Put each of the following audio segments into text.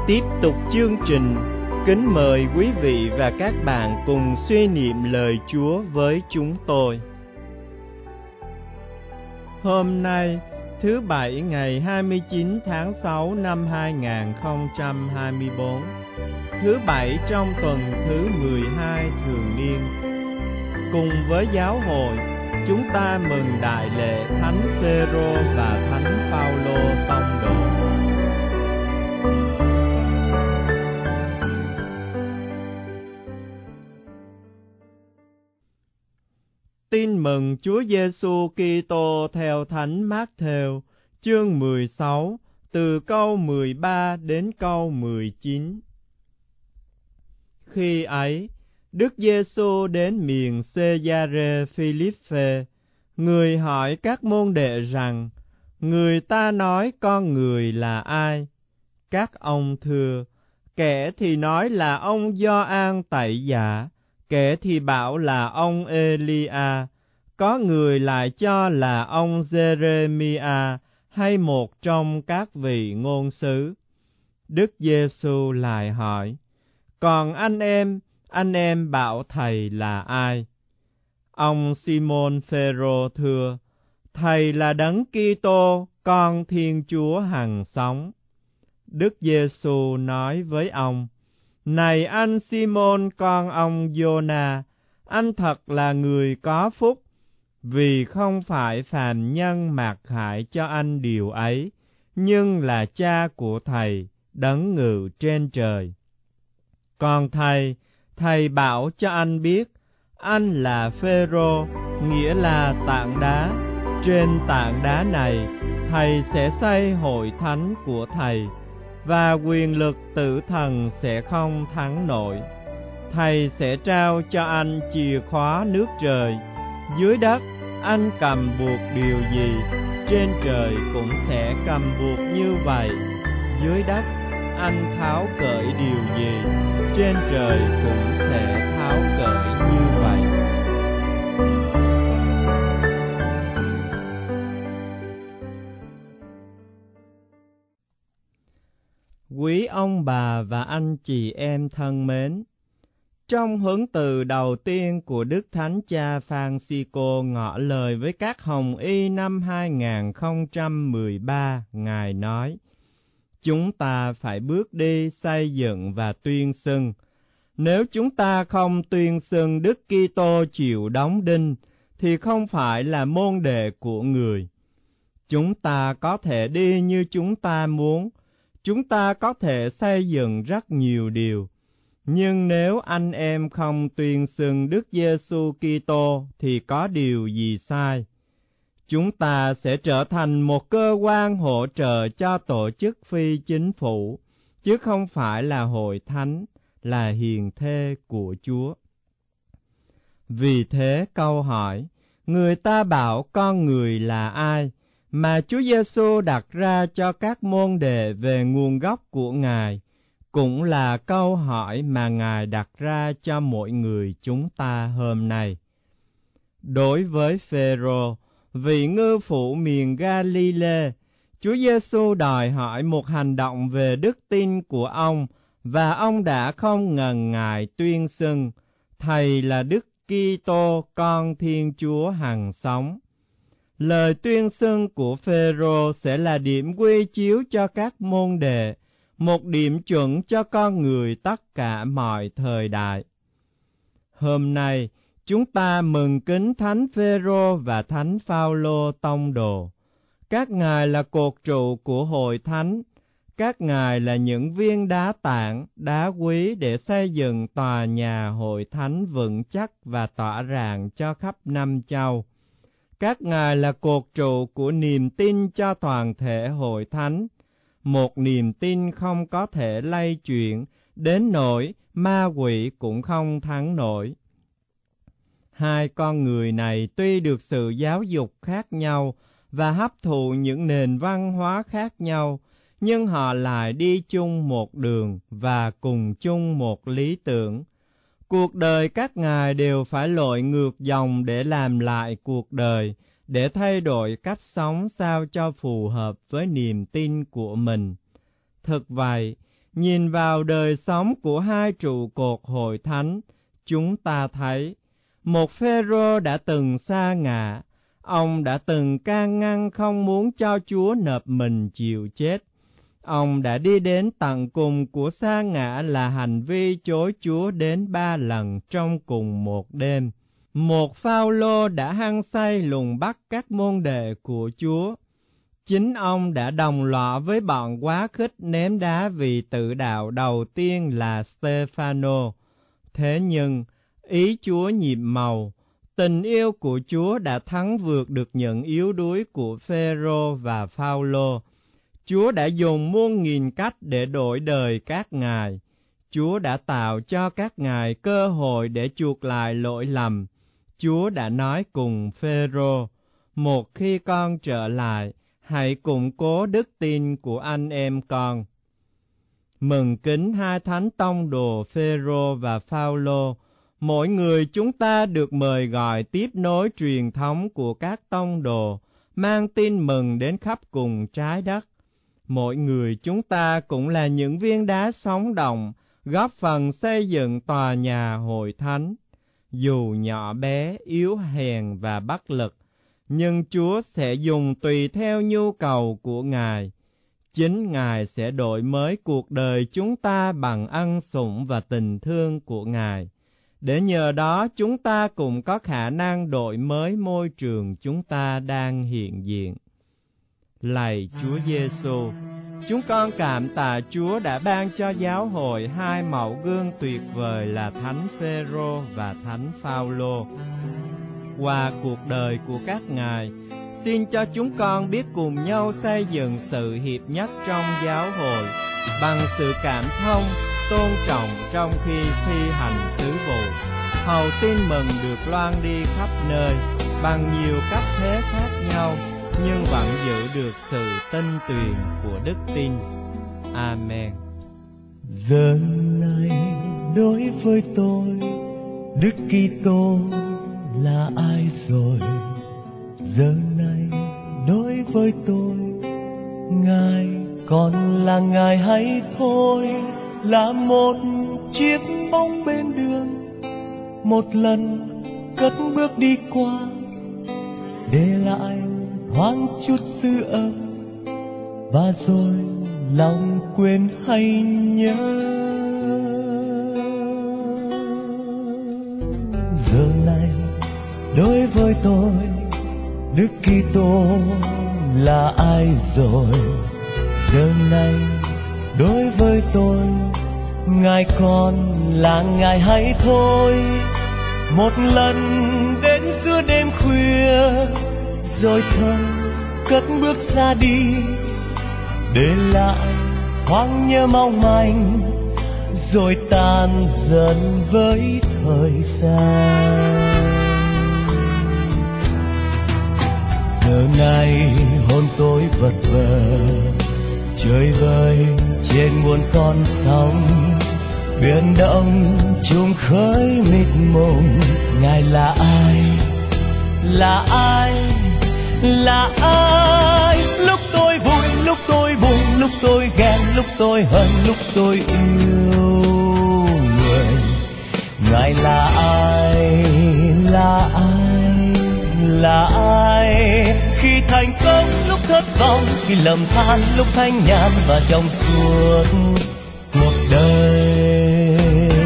Tiếp tục chương trình, kính mời quý vị và các bạn cùng suy niệm lời Chúa với chúng tôi. Hôm nay, thứ Bảy ngày 29 tháng 6 năm 2024, thứ Bảy trong tuần thứ 12 thường niên. Cùng với giáo hội, chúng ta mừng đại lễ Thánh Phêrô và Thánh Phaolô tông đồ. Tin mừng Chúa Giêsu Kitô theo Thánh Mác-thêu, chương 16, từ câu 13 đến câu 19. Khi ấy, Đức Giêsu đến miền Xê-gia-rê Phi-líp-phê. Người hỏi các môn đệ rằng: người ta nói con người là ai? Các ông thưa: kẻ thì nói là ông Gioan Tẩy Giả, kẻ thì bảo là ông Elia, có người lại cho là ông Giê-rê-mi-a hay một trong các vị ngôn sứ. Đức Giêsu lại hỏi: còn anh em bảo thầy là ai? Ông Si-môn Phêrô thưa: thầy là Đấng Kitô, con Thiên Chúa hằng sống. Đức Giêsu nói với ông: này anh Si-môn con ông Giô-na, anh thật là người có phúc, vì không phải phàm nhân mặc khải cho anh điều ấy, nhưng là Cha của thầy, Đấng ngự trên trời. Còn thầy bảo cho anh biết, anh là Phêrô, nghĩa là tảng đá. Trên tảng đá này, thầy sẽ xây hội thánh của thầy, và quyền lực tử thần sẽ không thắng nổi. Thầy sẽ trao cho anh chìa khóa nước trời. Dưới đất, anh cầm buộc điều gì, trên trời cũng sẽ cầm buộc như vậy. Dưới đất, anh tháo cởi điều gì, trên trời cũng sẽ tháo cởi như vậy. Quý ông bà và anh chị em thân mến, trong huấn từ đầu tiên của Đức Thánh Cha Phan-xi-cô ngỏ lời với các hồng y năm 2013, Ngài nói: chúng ta phải bước đi xây dựng và tuyên xưng. Nếu chúng ta không tuyên xưng Đức Kitô chịu đóng đinh, thì không phải là môn đệ của người. Chúng ta có thể đi như chúng ta muốn, chúng ta có thể xây dựng rất nhiều điều. Nhưng nếu anh em không tuyên xưng Đức Giêsu Kitô thì có điều gì sai? Chúng ta sẽ trở thành một cơ quan hỗ trợ cho tổ chức phi chính phủ, chứ không phải là hội thánh, là hiền thê của Chúa. Vì thế câu hỏi, người ta bảo con người là ai, mà Chúa Giêsu đặt ra cho các môn đệ về nguồn gốc của Ngài, cũng là câu hỏi mà Ngài đặt ra cho mỗi người chúng ta hôm nay. Đối với Phêrô, vị ngư phụ miền Ga-li-lê, Chúa Giêsu đòi hỏi một hành động về đức tin của ông, và ông đã không ngần ngại tuyên xưng: thầy là Đức Kitô, con Thiên Chúa hằng sống. Lời tuyên xưng của Phêrô sẽ là điểm quy chiếu cho các môn đệ, một điểm chuẩn cho con người tất cả mọi thời đại. Hôm nay, chúng ta mừng kính Thánh Phêrô và Thánh Phaolô tông đồ. Các ngài là cột trụ của hội thánh. Các ngài là những viên đá tảng, đá quý để xây dựng tòa nhà hội thánh vững chắc và tỏa rạng cho khắp năm châu. Các ngài là cột trụ của niềm tin cho toàn thể hội thánh, một niềm tin không có thể lay chuyển, đến nỗi ma quỷ cũng không thắng nổi. Hai con người này tuy được sự giáo dục khác nhau và hấp thụ những nền văn hóa khác nhau, nhưng họ lại đi chung một đường và cùng chung một lý tưởng. Cuộc đời các ngài đều phải lội ngược dòng để làm lại cuộc đời, để thay đổi cách sống sao cho phù hợp với niềm tin của mình. Thực vậy, nhìn vào đời sống của hai trụ cột hội thánh, chúng ta thấy một Phêrô đã từng sa ngã. Ông đã từng can ngăn không muốn cho Chúa nộp mình chịu chết. Ông đã đi đến tận cùng của sa ngã là hành vi chối Chúa đến 3 lần trong cùng một đêm. Một Phao-lô đã hăng say lùng bắt các môn đệ của Chúa. Chính ông đã đồng lọ với bọn quá khích ném đá vì tự đạo đầu tiên là Stê-phano. Thế nhưng, ý Chúa nhiệm màu, tình yêu của Chúa đã thắng vượt được những yếu đuối của Phêrô và Phao-lô. Chúa đã dùng muôn nghìn cách để đổi đời các ngài. Chúa đã tạo cho các ngài cơ hội để chuộc lại lỗi lầm. Chúa đã nói cùng Phêrô, một khi con trở lại, hãy củng cố đức tin của anh em con. Mừng kính hai thánh tông đồ Phêrô và Phao-lô. Mỗi người chúng ta được mời gọi tiếp nối truyền thống của các tông đồ, mang tin mừng đến khắp cùng trái đất. Mỗi người chúng ta cũng là những viên đá sống động, góp phần xây dựng tòa nhà hội thánh. Dù nhỏ bé, yếu hèn và bất lực, nhưng Chúa sẽ dùng tùy theo nhu cầu của Ngài. Chính Ngài sẽ đổi mới cuộc đời chúng ta bằng ân sủng và tình thương của Ngài, để nhờ đó chúng ta cũng có khả năng đổi mới môi trường chúng ta đang hiện diện. Lạy Chúa Giêsu, chúng con cảm tạ Chúa đã ban cho giáo hội hai mẫu gương tuyệt vời là Thánh Phêrô và Thánh Phao-lô. Qua cuộc đời của các ngài, xin cho chúng con biết cùng nhau xây dựng sự hiệp nhất trong giáo hội bằng sự cảm thông, tôn trọng trong khi thi hành sứ vụ, hầu tin mừng được loan đi khắp nơi bằng nhiều cách thế khác nhau, nhưng vẫn giữ được sự tinh tuyền của đức tin. Amen. Giờ này đối với tôi, Đức Kitô là ai rồi? Giờ này đối với tôi, Ngài còn là Ngài hay thôi? Là một chiếc bóng bên đường, một lần cất bước đi qua, để lại thoáng chút dư âm, và rồi lòng quên hay nhớ. Giờ này đối với tôi, Đức Kitô là ai rồi? Giờ này đối với tôi, Ngài còn là Ngài hay thôi? Một lần đến giữa đêm khuya, rồi thầm cất bước ra đi, để lại thoáng nhớ mong manh, rồi tan dần với thời gian. Giờ này hồn tôi vật vờ, chơi vơi trên muôn con sóng, biển động chung khơi mịt mùng. Ngài là ai? Là ai? Là ai? Lúc tôi vui, lúc tôi buồn, lúc tôi ghen, lúc tôi hận, lúc tôi yêu người. Ngài là ai? Là ai? Là ai? Khi thành công, lúc thất vọng, khi lầm than, lúc thanh nhàn và trong suốt cuộc đời.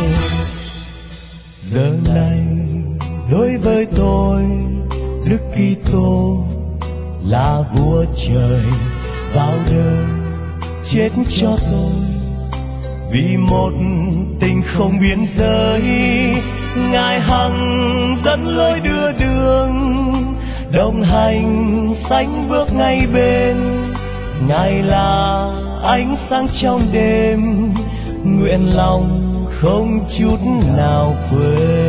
Giờ này đối với tôi, Đức Kitô là vua trời vào đời chết cho tôi, vì một tình không biên giới. Ngài hằng dẫn lối đưa đường, đồng hành sánh bước ngay bên. Ngài là ánh sáng trong đêm, nguyện lòng không chút nào quên.